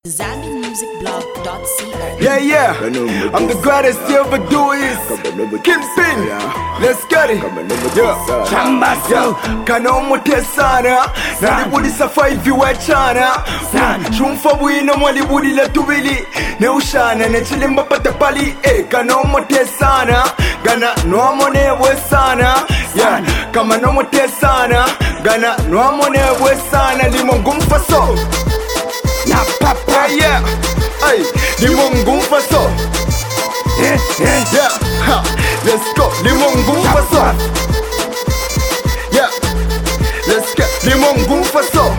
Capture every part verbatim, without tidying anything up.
Zambi Music Blog dot co. Yeah, yeah, I'm the greatest to ever do is Kingpin, let's get it. Yeah, Chambaso Kano mutesana Nalibudi safa hivi wachana Shumfa wino mwalibudi la tubili Neushana nechile mbapata pali Eh, kano mutesana Gana nuamone wesana Yeah, kama no mutesana Gana nuamone wesana Limongu mfaso Na papa, yeah, ay, limongu faso. Yeah, yeah, yeah, ha, let's go, limongu faso. Yeah, let's go, limongu faso.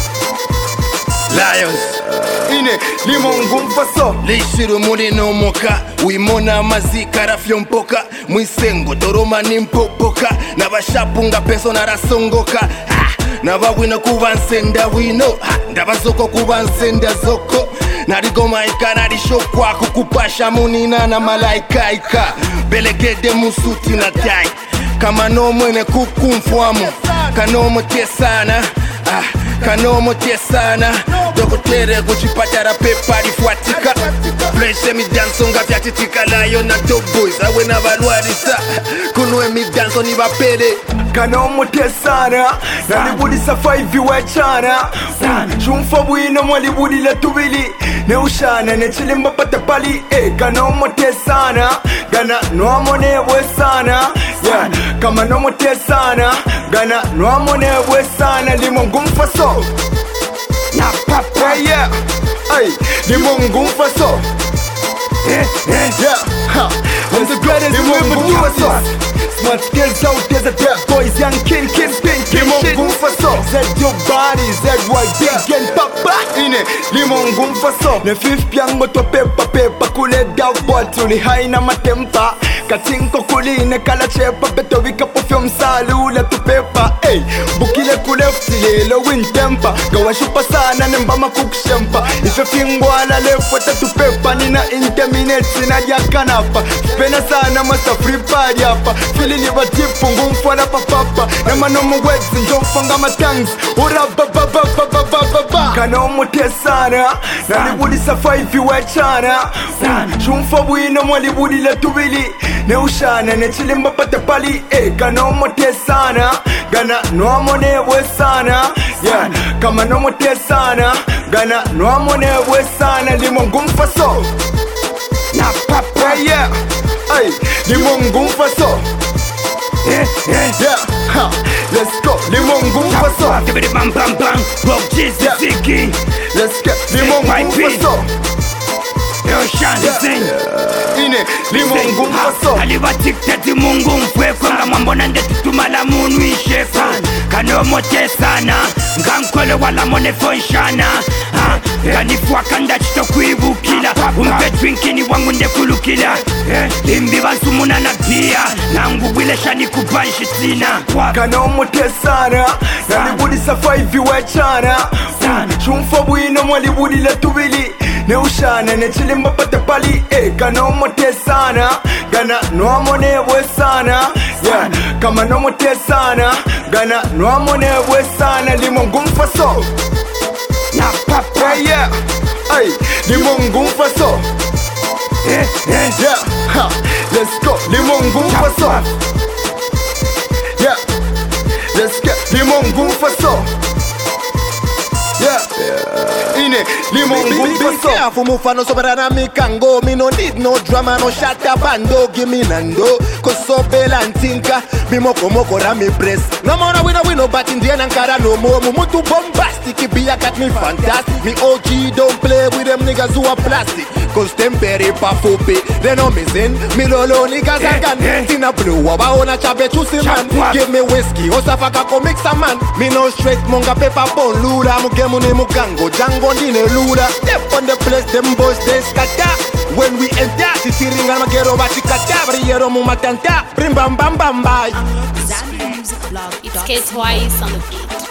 Lions Ine, limongu faso. Leishiro mune no moka Uimona mazika rafyo mpoka Mwisengo toroma ni mpopoka Na bashapunga peso na rasongoka ha! Na bawina kuba nsenda wino ha! Ndabazoko kuba nsenda zoko Narigoma ika narishokwa Kukupasha munina na malaika ika Belegede musuti na tai Kama no mwene kukumfuamu Kanomo tiesana ah, Kanomo tiesana Dokotere kuchipatara pepa rifuatika Fleshe mi danso nga vyatitika Layo na top boys awe na valuarisa Kunwe mi danso ni vapele Kano mutesana Nalibudi safa hivi wachana Shumfa wino mwalibudi la tubili Neushana nechile mbapata pali Eh, kano mutesana Gana nuamone wesana Yeah, kama no mutesana Gana nuamone wesana Limongu mfaso Na papa, yeah, ay, limongu mfaso. Yeah, yeah, yeah, ha, I'm the greatest to ever do it. Smart skills out there, the boys, young king, king, king, king, limongu mfaso. Zed your body, zed white, big and papa. Ine, limongu mfaso. Ne fifth piango to pepa, pepa, kule down bottle, ni haina matempa. Katinko kuline kala chepa, beto wika perfume salula tu pepa. Ey, bukile kule ftile, lo win tempa. Gawa shupa sana, nemba makukshampa. Ife fingwa la lefweta tu pepa, nina interminate, sina yakanapa. Pena sana, masta free party hapa. Fili liva tipu, ngumfwa na papapa. Nema no mwezi, njomfanga matangs. Ura ba ba ba ba ba ba ba ba. Kano mutesana, nalibudi safa hivi wachana. Shumfa wino mwalibudi la tubili Neushana nechile mbapata pali Eh, kano mutesana Gana nuamone wesana Yeah, kama no mutesana Gana nuamone wesana Limongu mfaso Na papa, yeah, ay, limongu mfaso. Yeah, yeah, yeah, ha, let's go, limongu mfaso. Give it bam bam bam, rock Jesus Yeah. Ziggy. Let's get limongu mfaso. Yo Shandy sing. Ine, limongu mfaso. Alivatikati mungu mfweko nga mwambo nande tutumala munu isheka Kano motesana, nga mkole wala mone fonshana Kanifwa kanda chito kuibukila Umpe drinkini wangu nde kulukila Limbi bansumuna na pia Nangu wile shani kubanshi tina Kano mutesana Nalibudi safa hivi wachana Shumfa wino mwalibudi la tubili Neushana nechile mbapata pali Eh, kano mutesana Gana nuamone wesana Yeah, kama no mutesana Gana nuamone wesana Limongu mfaso Na papa, yeah, ay, limongu mfaso. Yeah, yeah, yeah, ha, let's go, limongu mfaso. Yeah, let's get limongu mfaso. Yeah, ine, limongu mfaso. Be careful, mufano soberana mikango. Me no need no drama, no shatta bando. Give me nando, cause so bela and tinka. Me moko moko rami press. No more we no we no bat in the ankara no more. Mumutu bombastic, be a cat me fantastic. Me O G don't play with them niggas who are plastic. Cause them berry pa fupi. They know me zen, me lolo niggas again. Tina blue, waba ona chabe chusi man. Give me whiskey, osafaka ko mix a man. Me no straight monga pepper pon lura. Mugemu ni mugango, jango ndine lura. Step on the place, them boys they scatter. When we enter, sisi ringa magero batikata. Briero mumatanta, brim bam bam bam bye. Zambi Music Blog. It's K twice on the beat.